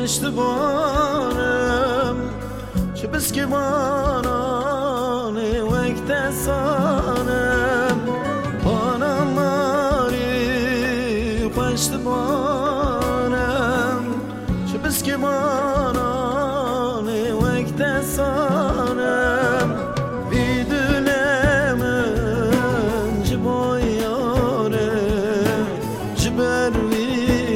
پشتوانم چه بس که بانانه وقت سانم بانم ماری پشتوانم چه بس که بانانه وقت سانم بیدونم جبایاره جبرویه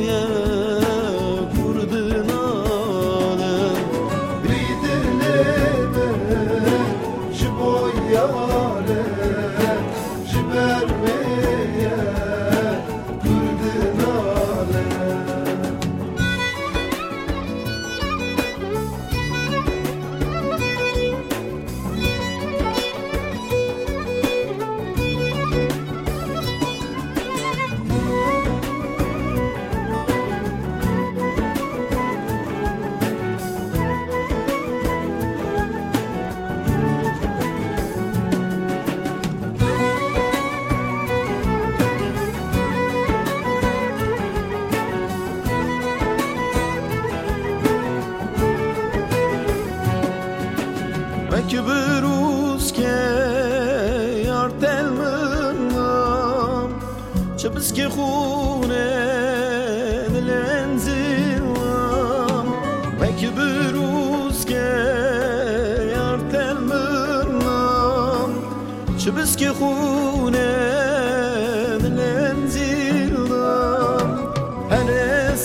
که بروز که یار دل منم چه بس که خونه دلن زیرم و که بروز که یار دل منم چه بس که خونه دلن زیرم هر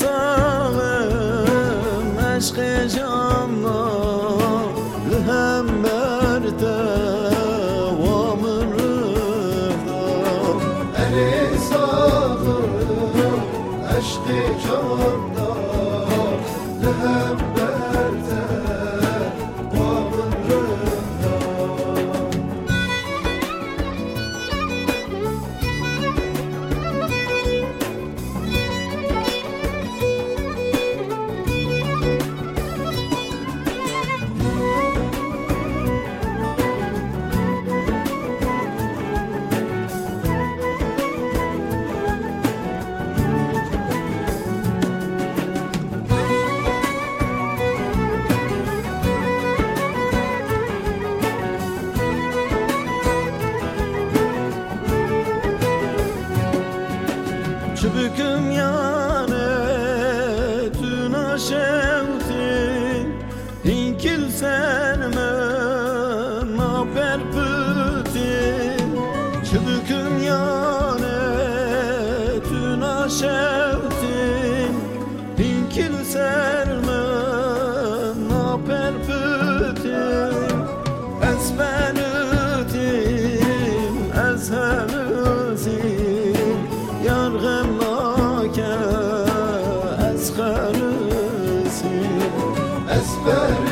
ساغم عشق جانم لهم مرده ومن رفضه أنا صاغر عشق جانه لهم مرده ومن رفضه Çubuk'um yane tuna şevtin İnkil senmen naper pütin Çubuk'um yane tuna şevtin İnkil senmen naper pütin Ez ben ötim ez hemizim yargım از خرسی